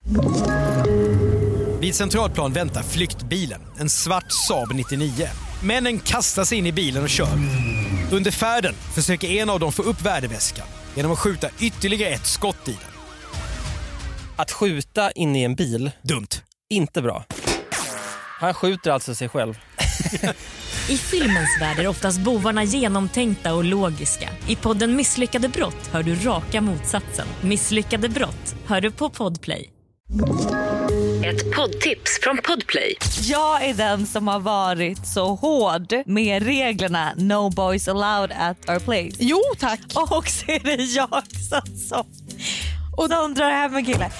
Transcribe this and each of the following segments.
Vid Centralplan väntar flyktbilen, en svart Saab 99. Männen kastar sig in i bilen och kör. Under färden försöker en av dem få upp värdeväskan genom att skjuta ytterligare ett skott i den. Att skjuta in i en bil, dumt. Inte bra. Han skjuter alltså sig själv. I filmens värld är oftast bovarna genomtänkta och logiska. I podden Misslyckade brott hör du raka motsatsen. Misslyckade brott hör du på Podplay. Ett poddtips från Podplay. Jag är den som har varit så hård med reglerna No boys allowed at our place. Jo, tack. Och så är det jag som och de drar hem en kille.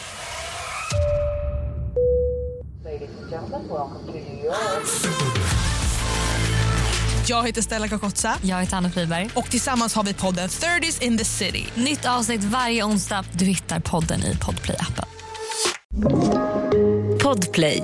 Jag heter Stella Kakotsa. Jag heter Anna Friberg. Och tillsammans har vi podden 30s in the city. Nytt avsnitt varje onsdag. Du hittar podden i Podplay-appen. Podplay.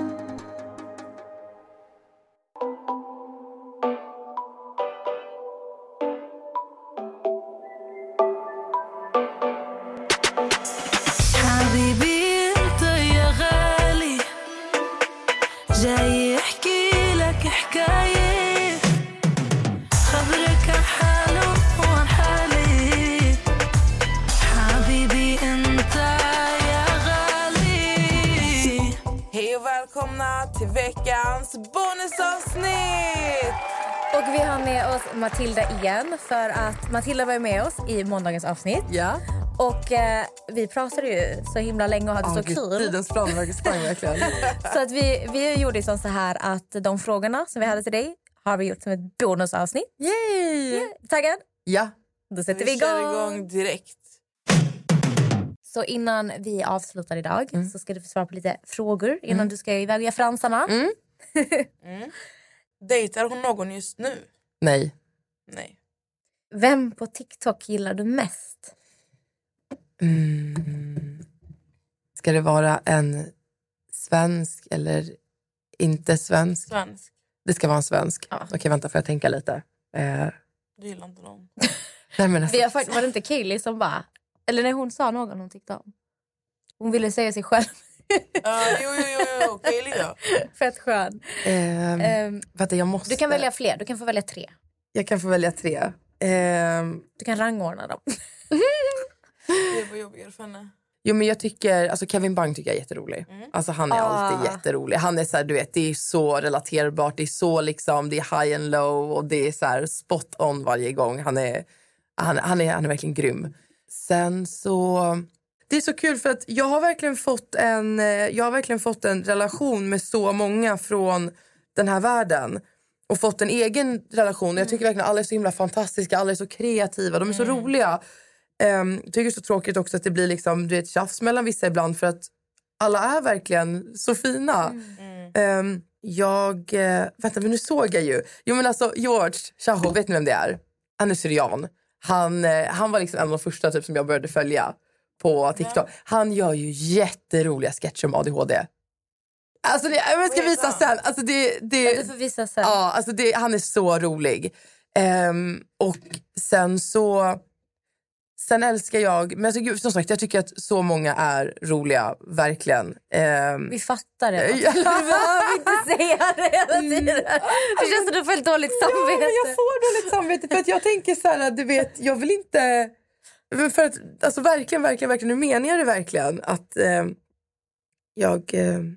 Välkomna till veckans bonusavsnitt! Och vi har med oss Matilda igen, för att Matilda var med oss i måndagens avsnitt. Ja. Och vi pratade ju så himla länge och hade så kul. Tidens sprang verkligen. Så att vi gjorde så här att de frågorna som vi hade till dig har vi gjort som ett bonusavsnitt. Yay! Yeah. Taggad? Ja. Då sätter vi kör igång direkt. Så innan vi avslutar idag så ska du få svara på lite frågor innan du ska iväg och göra fransarna. Dejtar hon någon just nu? Nej. Vem på TikTok gillar du mest? Ska det vara en svensk eller inte svensk? Svensk. Det ska vara en svensk. Ja. Okej, vänta, får jag tänka lite. Du gillar inte någon. Nej, men alltså. Var det inte Kaylee som bara... Eller när hon sa någon hon tyckte om. Hon ville säga sig själv. Jo, Kaylee då. Fett skön. Vänta, jag måste... Du kan välja fler, du kan få välja 3. Jag kan få välja 3. Du kan rangordna dem. Det var jobbigare för henne. Jo, men jag tycker, alltså Kevin Bang tycker jag är jätterolig. Alltså han är alltid jätterolig. Han är så här, du vet, det är så relaterbart. Det är så liksom, det är high and low. Och det är så här spot on varje gång. Han är verkligen grym. Sen så... Det är så kul för att jag har verkligen fått en relation med så många från den här världen. Och fått en egen relation. Jag tycker verkligen alla är så himla fantastiska. Alla är så kreativa. De är så roliga. Jag tycker det är så tråkigt också att det blir liksom, ett tjafs mellan vissa ibland. För att alla är verkligen så fina. Vänta, men nu såg jag ju. Jo, men alltså George Chaho, vet ni vem det är? Han är syrian. Han var liksom en av de första typ som jag började följa på TikTok. Ja. Han gör ju jätteroliga sketcher om ADHD. Alltså jag ska visa sen. Alltså du får visa sen. Ja, alltså han är så rolig. Och sen älskar jag, men alltså, som sagt, jag tycker att så många är roliga, verkligen. Vi fattar det. Du behöver inte säga det hela tiden. Det känns som du får ett dåligt samvete. Ja, jag får dåligt samvete för att jag tänker så här, du vet, jag vill inte... För att, alltså verkligen, nu menar jag det verkligen att jag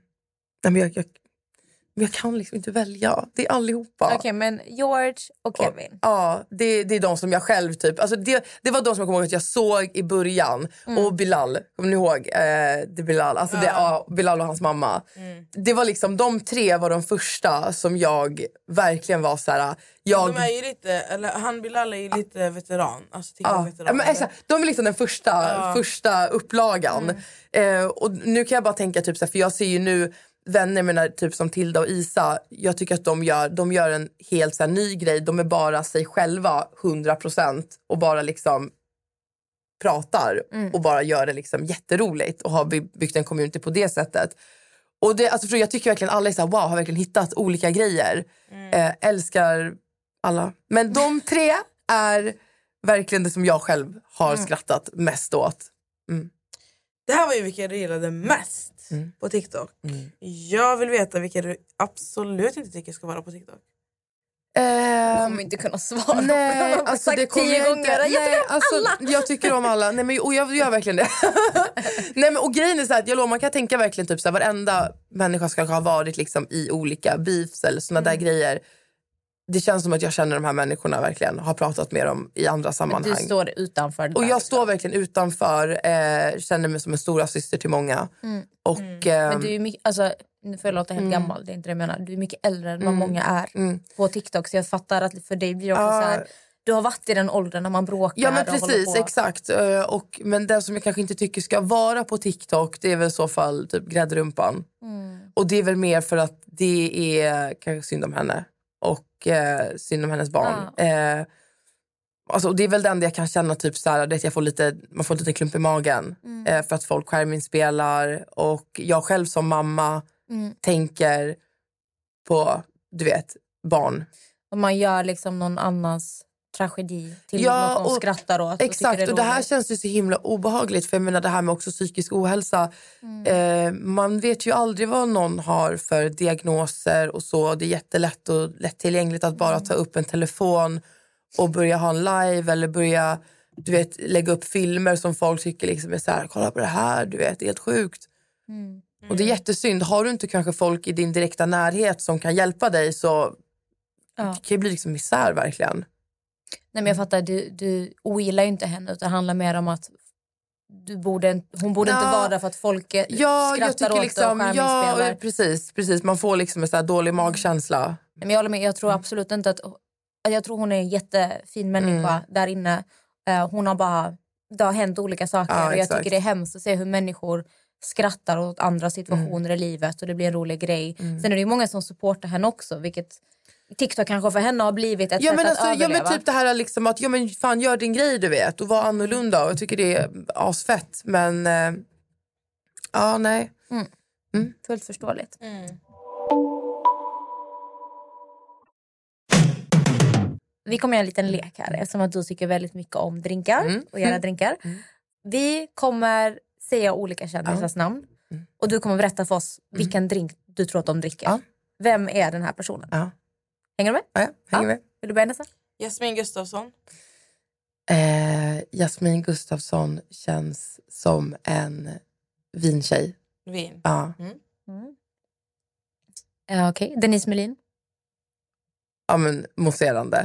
kan liksom inte välja. Det är allihopa. Okej, men George och Kevin. Ja, det är de som jag själv typ... Alltså det var de som jag kommer ihåg att jag såg i början. Och Bilal, kommer ni ihåg? Det Bilal, alltså Bilal och hans mamma. Det var liksom, de 3 var de första som jag verkligen var så här... De är ju lite, eller Bilal är ju lite veteran. Alltså veteran. Men exakt, de är liksom den första upplagan. Och nu kan jag bara tänka typ så här, för jag ser ju nu vänner med typ som Tilda och Isa, jag tycker att de gör en helt så här ny grej. De är bara sig själva 100% och bara liksom pratar och bara gör det liksom jätteroligt och har byggt en community på det sättet. Och det, alltså, för jag tycker verkligen alla är så här, wow, har verkligen hittat olika grejer. Älskar alla. Men de 3 är verkligen det som jag själv har skrattat mest åt. Det här var ju vilka du gillade mest på TikTok. Jag vill veta vilka du absolut inte tycker ska vara på TikTok. Jag kommer inte kunna svara. Nej, på alltså det kommer 10 jag gånger. inte. Jag tycker om alla. Jag tycker om alla. Nej, men, och jag gör verkligen det. Nej, men, och grejen är så här, jag lovar, man kan tänka verkligen typ så här, varenda människa ska ha varit liksom i olika beefs eller såna där grejer. Det känns som att jag känner de här människorna verkligen, har pratat med dem i andra sammanhang. Du står utanför. Och jag står verkligen utanför, känner mig som en stora syster till många. Och, Men du är mycket, alltså, nu får jag låta helt gammal, det är inte det jag menar. Du är mycket äldre än vad många är på TikTok. Så jag fattar att för dig blir det också så här, du har varit i den åldern när man bråkar. Ja men precis, exakt. Men den som jag kanske inte tycker ska vara på TikTok, det är väl i så fall typ gräddrumpan. Och det är väl mer för att det är kanske synd om henne. Och synd om hennes barn. Alltså, det är väl den där jag kan känna typ så här, att man får lite klump i magen. För att folk skärminspelar. Och jag själv som mamma tänker på, du vet, barn. Och man gör liksom någon annans tragedi till något de skrattar åt. Exakt, och det här känns ju så himla obehagligt. För jag menar det här med också psykisk ohälsa. Man vet ju aldrig vad någon har för diagnoser och så. Det är jättelätt och lättillgängligt att bara ta upp en telefon och börja ha en live eller börja, du vet, lägga upp filmer som folk tycker liksom är så här, kolla på det här, du vet, det är helt sjukt. Och det är jättesynd. Har du inte kanske folk i din direkta närhet som kan hjälpa dig, så det kan ju bli liksom misär verkligen. Nej, men jag fattar, du ogillar ju inte henne, utan det handlar mer om att hon borde inte vara där för att folk skrattar åt liksom, och skärmingspelar. Ja, precis. Man får liksom en sån här dålig magkänsla. Men jag håller med, jag tror absolut inte att... Jag tror hon är en jättefin människa där inne. Det har hänt olika saker. Och jag tycker det är hemskt att se hur människor skrattar åt andra situationer i livet. Och det blir en rolig grej. Sen är det ju många som supportar henne också, vilket... TikTok kanske för henne har blivit ett sätt att överleva. Ja, men typ det här liksom att, fan, gör din grej, du vet. Och var annorlunda. Och jag tycker det är asfett. Men, nej. Fullt förståeligt. Vi kommer göra en liten lek här. Eftersom att du tycker väldigt mycket om drinkar. Och göra drinkar. Vi kommer säga olika kändisars namn. Och du kommer berätta för oss vilken drink du tror att de dricker. Vem är den här personen? Hänger du med? Ja, hänger med. Vill du börja nästa? Jasmin Gustafsson. Jasmin Gustafsson känns som en vintjej. Vin. Ja. Okej. Denise Melin. Ja, men mousserande.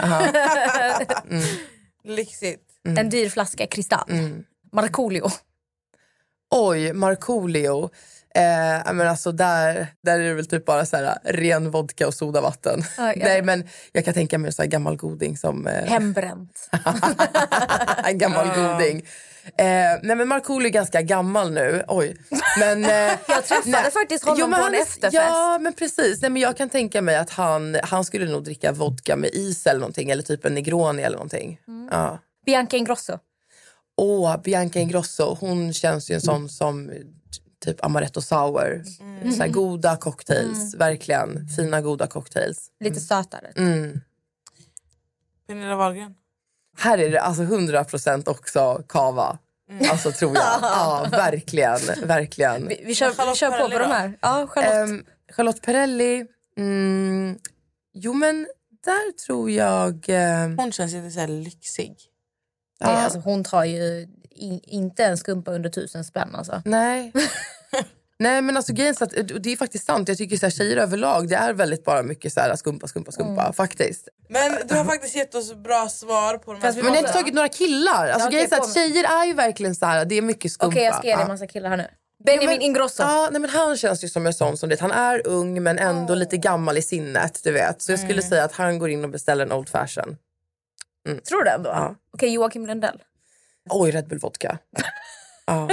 Lyxigt. En dyr flaska kristall. Markoolio. Oj, Markoolio. Men alltså där är det väl typ bara så här ren vodka och sodavatten. Nej, men jag kan tänka mig så här gammal goding som... Hembränt. En gammal goding. Nej, men Markoolio är ganska gammal nu. Oj. Men, jag träffade faktiskt honom på en efterfest. Ja, men precis. Nej, men jag kan tänka mig att han skulle nog dricka vodka med is eller någonting. Eller typ en Negroni eller någonting. Ja. Bianca Ingrosso. Bianca Ingrosso. Hon känns ju en sån som... typ amaretto sour. Så här goda cocktails. Verkligen. Fina, goda cocktails. Lite sötare. Pernilla Wahlgren. Här är det alltså 100% också kava. Alltså tror jag. Ja, verkligen. Vi kör på de här. Ja, Charlotte Perrelli. Jo, men där tror jag... Hon känns lite så här lyxig. Nej, alltså, hon tar ju inte en skumpa under 1000 spänn. Alltså. Nej. Nej, men alltså grejen så att, det är faktiskt sant. Jag tycker så här, tjejer överlag, det är väldigt bara mycket så här skumpa faktiskt. Men du har faktiskt gett oss bra svar på de här. Men jag har inte tagit några killar. Alltså grejen så att tjejer är ju verkligen så här, det är mycket skumpa. Okej, jag ska ge dig en massa killar här nu. Benjamin Ingrosso. Nej, men han känns ju som en sån som det. Han är ung men ändå lite gammal i sinnet, du vet. Så jag skulle säga att han går in och beställer en old fashion. Tror du det ändå? Ja. Okej, Joakim Lundell. Oj, Red Bull vodka. Ja,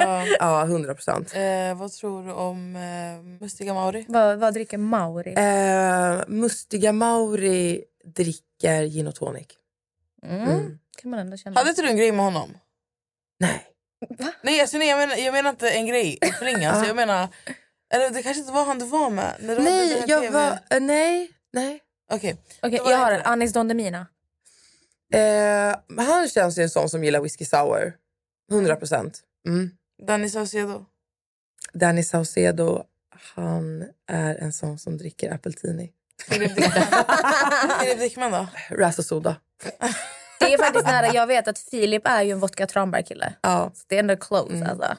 100%. Vad tror du om Mustiga Mauri? Vad dricker Mauri? Mustiga Mauri dricker gin och tonic. Kan man ändå känna. Hade inte du en grej med honom? Nej. Va? Nej, alltså, jag menar inte en grej. Alltså, jag menar... Eller det kanske inte var han du var med. När du nej, jag var... Nej. Okej, jag har en Anis Don Demina. Han känns ju en sån som gillar whisky sour. 100%. Danny Saucedo. Danny Saucedo, han är en sån som dricker appeltini. Filip Dickman då? Ras och soda. Det är faktiskt nära. Jag vet att Filip är ju en vodka Tranberg-kille. Ja. Så det är ändå close alltså.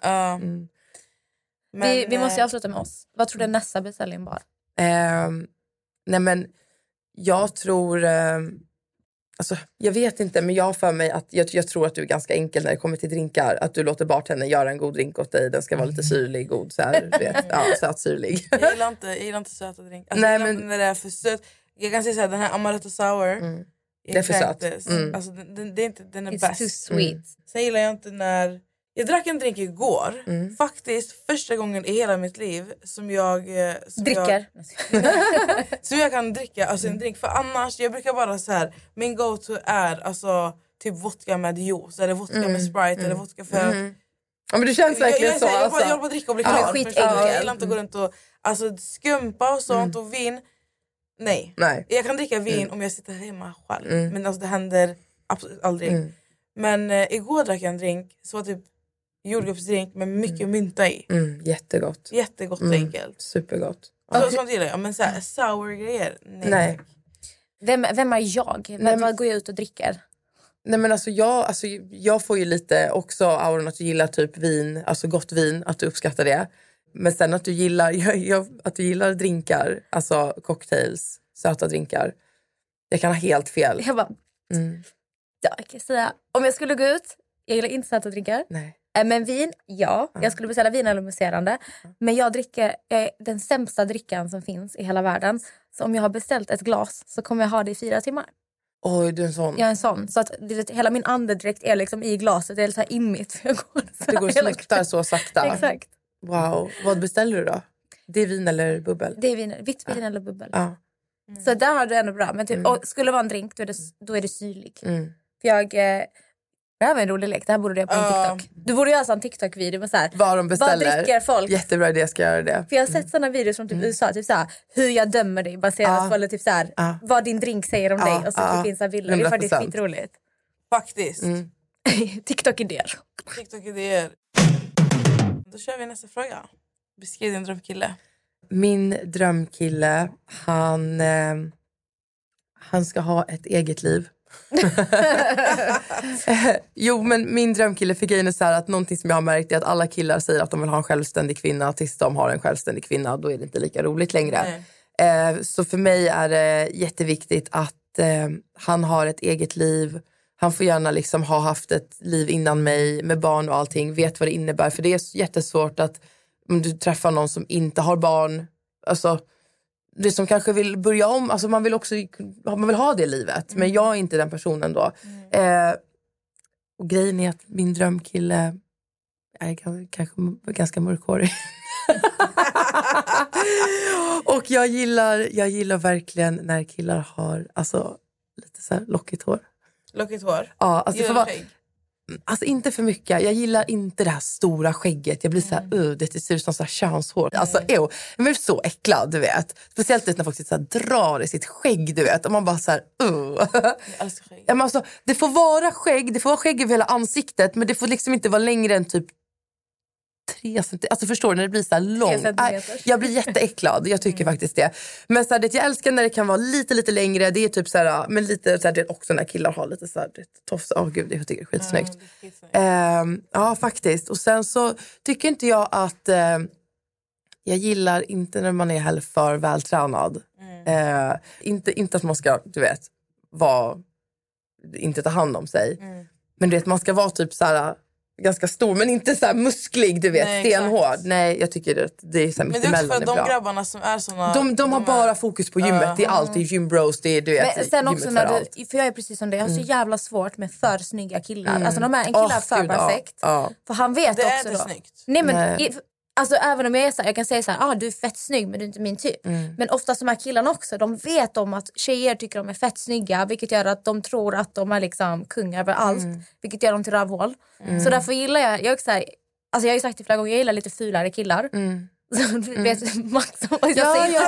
Men, vi måste ju avsluta med oss. Vad tror du nästa beställning var? Nej men jag tror alltså, jag vet inte, men jag har för mig att jag tror att du är ganska enkel när det kommer till drinkar, att du låter bartendern göra en god drink åt dig. Den ska vara lite syrlig, god så här, vet. Ja, sötsyrlig. Jag gillar inte söta drinkar. Alltså, nej, men när det är för sött. Jag kan säga så här, den här Amaretto Sour. Det är för söt. Alltså det är inte, den är It's bäst. too sweet. Sen gillar jag inte när jag drack en drink igår. Faktiskt första gången i hela mitt liv som jag dricker. Som jag kan dricka alltså en drink. För annars, jag brukar bara så här, min go-to är alltså typ vodka med juice eller vodka med Sprite eller vodka för... Ja, men det känns verkligen så. Jag håller på att dricka och bli klar. Jag gillar inte att gå runt och alltså, skumpa och sånt och vin. Nej. Jag kan dricka vin om jag sitter hemma själv. Men alltså, det händer absolut aldrig. Men igår drack jag en drink så var typ jordgubbsdrink med mycket mynta i. Jättegott. Jättegott och enkelt. Supergott. Sånt gillar jag. Men så här, sour grejer, nej. Vem är jag? Vad går jag ut och dricker? Nej men alltså jag får ju lite också auran att du gillar typ vin, alltså gott vin, att du uppskattar det. Men sen att du gillar att du gillar drinkar, alltså cocktails, söta drinkar. Jag kan ha helt fel. Jag bara jag kan säga, om jag skulle gå ut, jag gillar inte söta drinkar. Nej. Men vin, jag skulle beställa vin eller mousserande. Men jag dricker den sämsta drickan som finns i hela världen. Så om jag har beställt ett glas så kommer jag ha det i 4 timmar. Oj, du är en sån. Jag är en sån. Så att hela min andedräkt är liksom i glaset. Det är lite så här immigt. Det går och luktar så sakta. Exakt. Wow. Vad beställer du då? Det är vin eller bubbel? Det är vin, vitt vin eller bubbel. Så där har du ändå bra. Men typ, och skulle det vara en drink då är det syrlig. För det här var en rolig lek. Det här borde du göra på en TikTok. Du borde göra en TikTok-video med så här, vad de beställer. Vad dricker folk? Jättebra idé, ska göra det. För jag har sett såna videos från typ USA, typ så här, hur jag dömer dig baserat på eller typ så här, vad din drink säger om dig och så det finns så bilder. 100%. Det är faktiskt skitroligt. Faktiskt. TikTok-idéer. Då kör vi nästa fråga. Beskriv din drömkille. Min drömkille, han ska ha ett eget liv. Jo, men min drömkille fick in så här att någonting som jag har märkt är att alla killar säger att de vill ha en självständig kvinna. Tills de har en självständig kvinna, då är det inte lika roligt längre. Så för mig är det jätteviktigt att han har ett eget liv. Han får gärna liksom ha haft ett liv innan mig med barn och allting, vet vad det innebär. För det är jättesvårt att om du träffar någon som inte har barn, alltså det som kanske vill börja om, alltså man vill ha det livet, men jag är inte den personen då. Och grejen är att min drömkille är kanske ganska mörkhårig. Och jag gillar verkligen när killar har alltså lite så här lockigt hår. Lockigt hår? Ja, alltså för alltså inte för mycket. Jag gillar inte det här stora skägget. Jag blir så här, det ser ut som så här könshår. Alltså, jag blir så äcklad, du vet. Speciellt när folk så här, drar i sitt skägg, du vet. Och man bara så här, Jag älskar skägg. Ja, men alltså, det får vara skägg. Det får vara skägg över hela ansiktet. Men det får liksom inte vara längre än typ 3 centimeter. Alltså förstår du, när det blir så här långt. Jag blir jätteäcklad, jag tycker faktiskt det. Men så här, det jag älskar när det kan vara lite längre. Det är typ så här, men lite så här, det också när killar har lite så här tofs. Gud, jag tycker det är skitsnyggt. Ja, faktiskt. Och sen så tycker inte jag att jag gillar inte när man är heller för vältränad. Inte att man ska, du vet, inte ta hand om sig. Men du vet, man ska vara typ så här ganska stor, men inte så här musklig, du vet, stenhård. Exakt. Nej, jag tycker det är så här mittemellan. Men det är också för de grabbarna som är såna... De har bara fokus på gymmet. Det är alltid gymbros, det är, du vet, men sen också när för jag är precis som det. Jag har så jävla svårt med för snygga killar. Alltså en kille är för perfekt. För han vet det också är då. Snyggt. Nej, men alltså även om jag är så här, jag kan säga så här, du är fett snygg men du är inte min typ. Men ofta de här killarna också, de vet om att tjejer tycker de är fett snygga, vilket gör att de tror att de är liksom kungar över allt, vilket gör dem till rövhål. Så därför gillar jag också så här, alltså jag har ju sagt det flera gånger, jag gillar lite fulare killar. Så vet Max vad jag säger.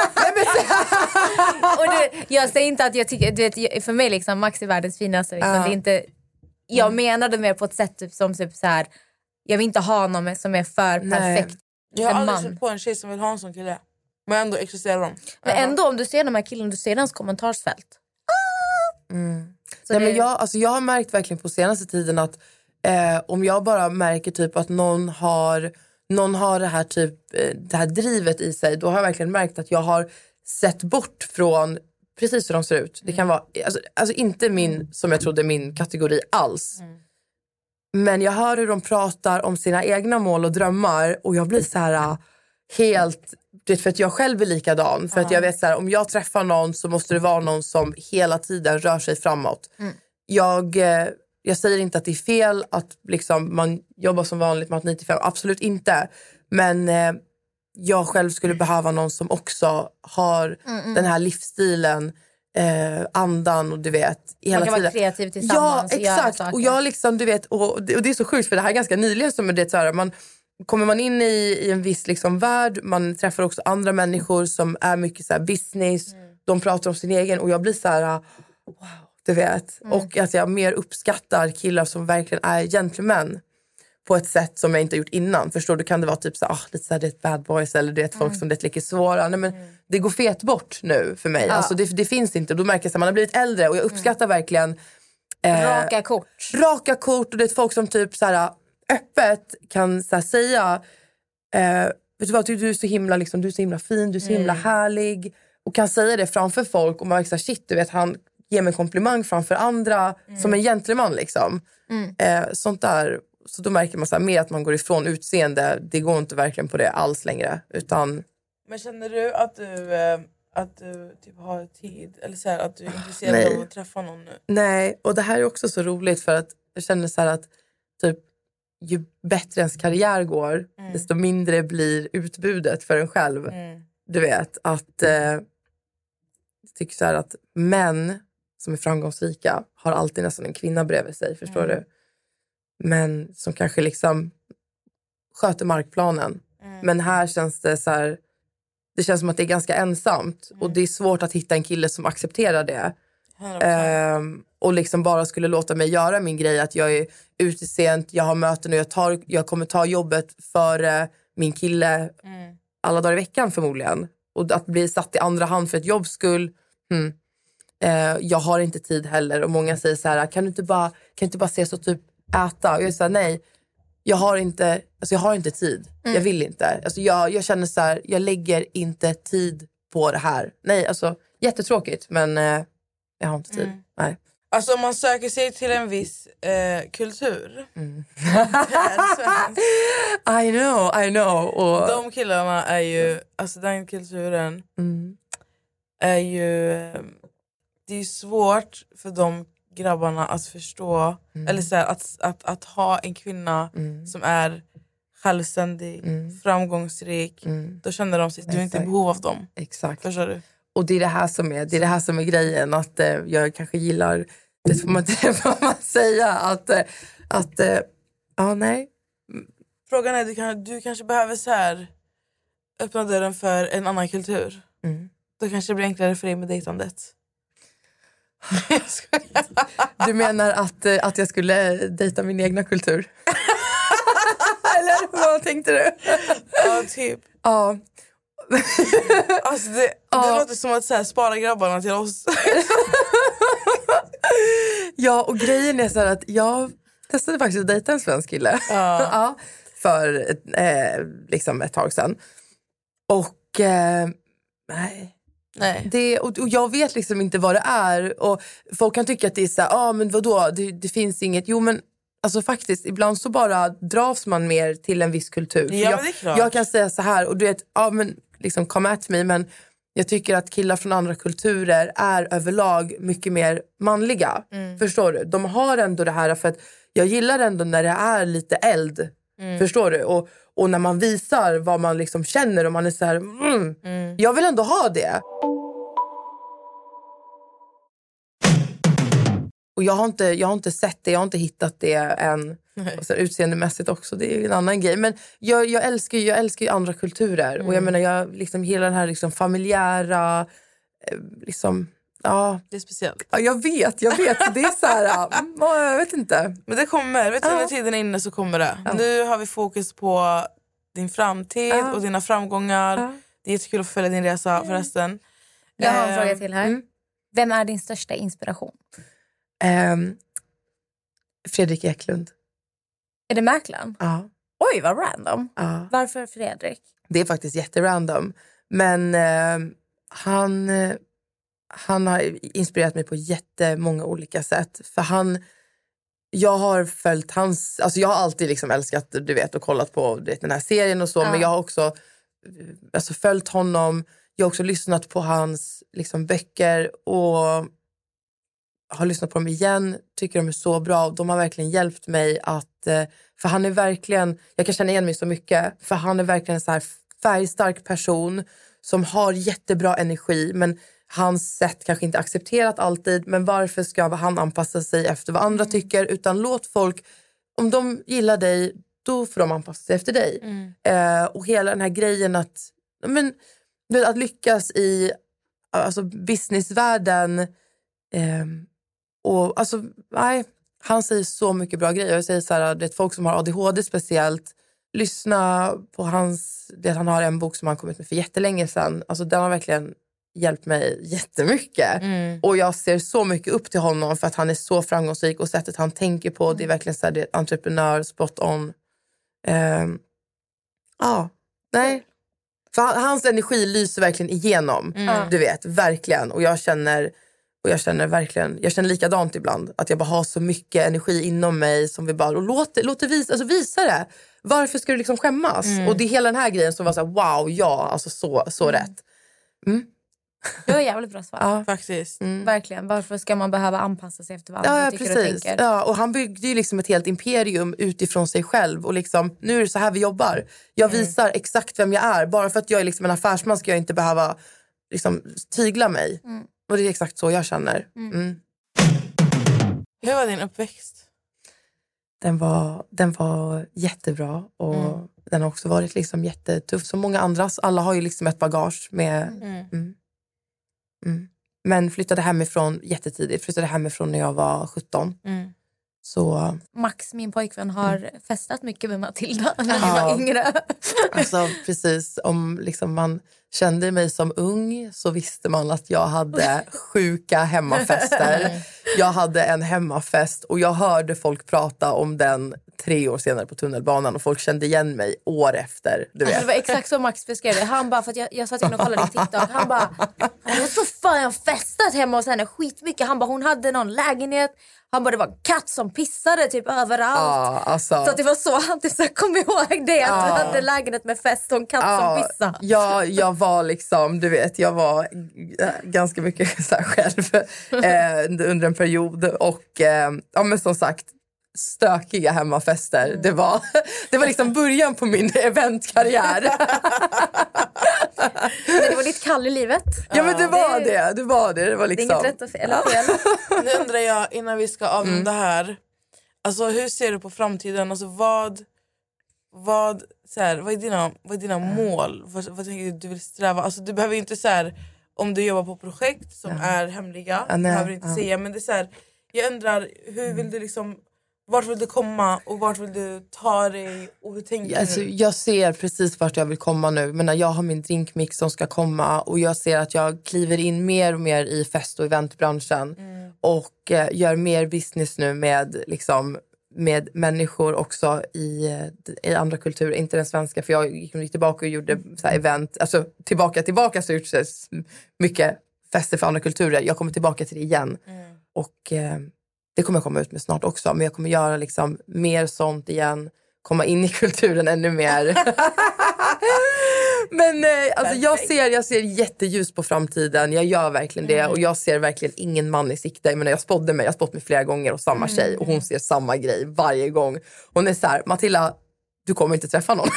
Och jag säger inte att jag tycker, du vet, för mig liksom Max är världens finaste liksom, det är inte, jag menade mer på ett sätt typ, som typ så här. jag vill inte ha någon som är för perfekt. Jag har aldrig sett på en tjej som vill ha en sån kille. Men ändå existerar de. Men ändå om du ser de här killarna, du ser deras kommentarsfält. Nej, men jag har märkt verkligen på senaste tiden att om jag bara märker typ att någon har det här typ det här drivet i sig, då har jag verkligen märkt att jag har sett bort från precis hur de ser ut. Det kan vara alltså inte min, som jag trodde, min kategori alls. Men jag hör hur de pratar om sina egna mål och drömmar och jag blir så här helt, för att jag själv är likadan. För att jag vet så här, om jag träffar någon så måste det vara någon som hela tiden rör sig framåt. Jag säger inte att det är fel att liksom man jobbar som vanligt med 9-5, absolut inte. Men jag själv skulle behöva någon som också har den här livsstilen, andan och du vet hela tiden. Man kan vara kreativ tillsammans. Ja, exakt. Och jag liksom, du vet, och det är så sjukt för det här är ganska nyligen som det så här, kommer man in i en viss liksom värld, man träffar också andra människor som är mycket så här business, de pratar om sin egen och jag blir så här wow, du vet. Och att jag mer uppskattar killar som verkligen är gentlemen på ett sätt som jag inte har gjort innan. Förstår du, kan det vara typ så lite så här, det är ett bad boys eller det är ett folk som det är lite svåra. Nej, men det går fet bort nu för mig. Alltså det finns inte. Då märker jag att man har blivit äldre och jag uppskattar verkligen raka kort och det är folk som typ så här öppet kan så här, säga vet du vad, du är så himla liksom, du är så himla fin, du är så himla härlig och kan säga det framför folk och man verkar shit, du vet, han ger mig komplimang framför andra som en gentleman liksom. Sånt där. Så då märker man så här, mer att man går ifrån utseende. Det går inte verkligen på det alls längre. Utan... Men känner du att du typ har tid? Eller så här, att du är intresserad av att träffa någon nu? Nej, och det här är också så roligt för att jag känner så här att typ, ju bättre ens karriär går, desto mindre blir utbudet för en själv. Du vet, att jag tycker så här att män som är framgångsrika har alltid nästan en kvinna bredvid sig, förstår du? Men som kanske liksom sköter markplanen. Men här känns det så här, det känns som att det är ganska ensamt. Och det är svårt att hitta en kille som accepterar det. Och liksom bara skulle låta mig göra min grej. Att jag är ute sent, jag har möten och jag kommer ta jobbet för min kille alla dagar i veckan förmodligen. Och att bli satt i andra hand för ett jobbs skull. Jag har inte tid heller. Och många säger så här, kan du inte bara se så typ äta? Och jag säger nej, jag har inte tid. Jag vill inte. Alltså jag känner så här, jag lägger inte tid på det här. Nej, alltså jättetråkigt, men jag har inte tid. Nej. Alltså om man söker sig till en viss kultur. I know. Och de killarna är ju, alltså den kulturen är ju, det är svårt för de grabbarna att förstå eller så här, att ha en kvinna som är självständig, framgångsrik, då känner de sig du är inte i behov av dem. Exakt. Förstår du? Och det är det här som är grejen, att jag kanske gillar, det får man säga att nej. Frågan är, du kanske behöver så här öppna dörren för en annan kultur. Då kanske det blir enklare för dig med dejtandet. Du menar att jag skulle dejta min egna kultur? Eller vad tänkte du? Ja, typ. Ja. Alltså det låter som att så här, spara grabbarna till oss. Ja, och grejen är så här att jag testade faktiskt att dejta en svensk kille. Ja, för liksom ett tag sedan. Och nej. Och jag vet liksom inte vad det är. Och folk kan tycka att det är så här, men vadå, det finns inget. Jo, men alltså faktiskt, ibland så bara dras man mer till en viss kultur. Ja, men det är klart. Jag kan säga så här, och du vet, men liksom come at me, men jag tycker att killar från andra kulturer är överlag mycket mer manliga. Förstår du? De har ändå det här, för att jag gillar ändå när det är lite eld. Förstår du? Och när man visar vad man liksom känner och man är så här, jag vill ändå ha det. Och jag har inte sett det, jag har inte hittat det än. Och så utseendemässigt också, det är en annan grej. Men jag älskar ju andra kulturer. Och jag menar, jag liksom hela den här liksom familjära liksom, Ja. Det är speciellt. Ja, jag vet. Det är så här, jag vet inte. Men det kommer, vet du, när tiden är inne så kommer det. Nu har vi fokus på din framtid och dina framgångar. Det är jättekul att följa din resa förresten. Jag har en fråga till här. Vem är din största inspiration? Fredrik Eklund. Är det mäklaren? Ja. Oj, vad random. Ja. Varför Fredrik? Det är faktiskt jätterandom. Men han har inspirerat mig på jättemånga olika sätt. För jag har följt hans... Alltså jag har alltid liksom älskat, du vet, och kollat på den här serien och så. Men jag har också följt honom. Jag har också lyssnat på hans liksom, böcker och har lyssnat på dem igen. Tycker de är så bra. De har verkligen hjälpt mig att... För han är verkligen... Jag kan känna igen mig så mycket. För han är verkligen en så här färgstark person som har jättebra energi. Men hans sätt kanske inte accepterat alltid. Men varför ska han anpassa sig efter vad andra tycker? Utan låt folk... Om de gillar dig, då får de anpassa sig efter dig. Och hela den här grejen att lyckas i alltså businessvärlden... och alltså, nej, han säger så mycket bra grejer. Jag säger så här, det är folk som har ADHD speciellt. Lyssna på han har en bok som han kommit med för jättelänge sedan. Alltså den har verkligen hjälpt mig jättemycket. Och jag ser så mycket upp till honom för att han är så framgångsrik och sättet han tänker på, det är verkligen så här, det är entreprenör, spot on. Nej. För hans energi lyser verkligen igenom. Du vet, verkligen. Och jag känner likadant ibland. Att jag bara har så mycket energi inom mig som vi bara... Och låt visa det. Varför ska du liksom skämmas? Och det är hela den här grejen som var så här, wow, ja, alltså så rätt. Det var jävligt bra svar. Ja, faktiskt. Verkligen. Varför ska man behöva anpassa sig efter vad andra tycker och tänker? Ja, och han byggde ju liksom ett helt imperium utifrån sig själv. Och liksom, nu är det så här vi jobbar. Jag visar exakt vem jag är. Bara för att jag är liksom en affärsman ska jag inte behöva liksom tygla mig. Och det är exakt så jag känner. Hur var din uppväxt? Den var jättebra. Och den har också varit liksom jättetuff. Som många andras. Alla har ju liksom ett bagage med... Men flyttade hemifrån jättetidigt. Flyttade hemifrån när jag var 17. Så... Max, min pojkvän, har festat mycket med Matilda när vi var yngre. Alltså precis, om liksom man kände mig som ung så visste man att jag hade sjuka hemmafester. Jag hade en hemmafest och jag hörde folk prata om den 3 år senare på tunnelbanan och folk kände igen mig år efter. Du vet. Alltså, det var exakt så Max beskrev det. Han bara, för att jag satt in och kollade i TikTok. Han bara, jag tror fan jag har festat hemma hos henne skitmycket. Han bara, hon hade någon lägenhet. Han bara, det var en katt som pissade typ överallt. Så att det var så, han typ så kom ihåg det. Att du hade lägenhet med fest och en katt som pissade. Ja, jag var liksom, du vet, jag var ganska mycket så här själv under en period. Och men som sagt, stökiga hemmafester. Det var liksom början på min eventkarriär. Det var ditt kall i livet. Ja, men det var det. Det var liksom... Det är inget rätt och fel. Nu undrar jag, innan vi ska avrunda här. Alltså, hur ser du på framtiden? Alltså, vad är dina mål? Vad tänker du vill sträva? Alltså, du behöver inte så här, om du jobbar på projekt som är hemliga. Du behöver inte säga. Men det är så här, jag undrar, hur vill du liksom... Vart vill du komma och vart vill du ta dig och hur tänker du? Alltså, jag ser precis vart jag vill komma nu. Men när jag har min drinkmix som ska komma och jag ser att jag kliver in mer och mer i fest- och eventbranschen och gör mer business nu med människor också i andra kulturer, inte den svenska, för jag gick tillbaka och gjorde så här event, alltså tillbaka så har jag gjort mycket fester för andra kulturer. Jag kommer tillbaka till det igen och det kommer jag komma ut med snart också. Men jag kommer göra liksom mer sånt igen. Komma in i kulturen ännu mer. Men alltså jag ser jätteljus på framtiden. Jag gör verkligen det. Och jag ser verkligen ingen man i sikte. Jag har spått mig flera gånger och samma tjej. Och hon ser samma grej varje gång. Hon är så här, Matilda, du kommer inte träffa någon.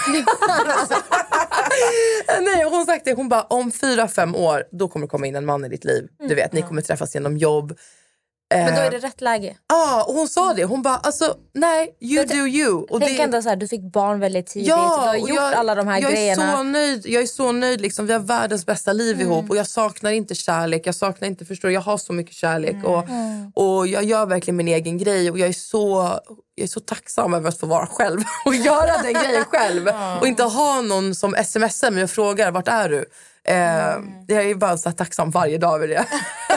Nej, och hon sagt det. Hon bara, om 4-5 år, då kommer det komma in en man i ditt liv. Du vet, ni kommer träffas genom jobb. Men då är det rätt läge. Ja, och hon sa det. Hon bara, alltså, nej, you do you. Och tänk ändå så här, du fick barn väldigt tidigt. Du har gjort alla de här grejerna. Jag är så nöjd. Liksom. Vi har världens bästa liv ihop. Och jag saknar inte kärlek. Jag saknar inte, förstår jag har så mycket kärlek. Och jag gör verkligen min egen grej. Och jag är så tacksam över att få vara själv. Och göra den grejen själv. Och inte ha någon som smsar mig och frågar, vart är du? Jag är bara så tacksam varje dag över det.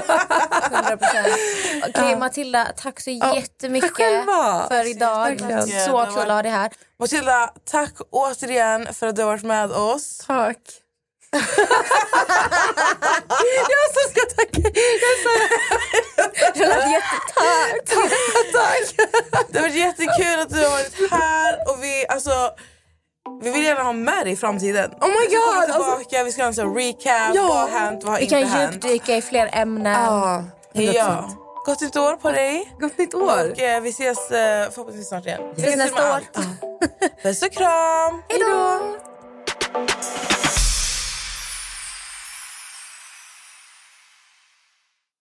100%. Okej, Matilda, tack så jättemycket för idag. Så kul att ha dig här. Matilda, tack återigen för att du har varit med oss. Tack. Jag så ska tacka. Det lät Tack. Det har varit jättekul att du har varit här. Och vi vill gärna ha med dig i framtiden. Oh my god! Tillbaka, vi ska ha en sån recap. Vad har hänt, vad har inte hänt. Vi kan djupdyka i fler ämnen. Ja. Gott nytt år på dig. Gott nytt år. Och vi ses förhoppningsvis snart igen. Ses nästa år. Puss och kram. Hej då.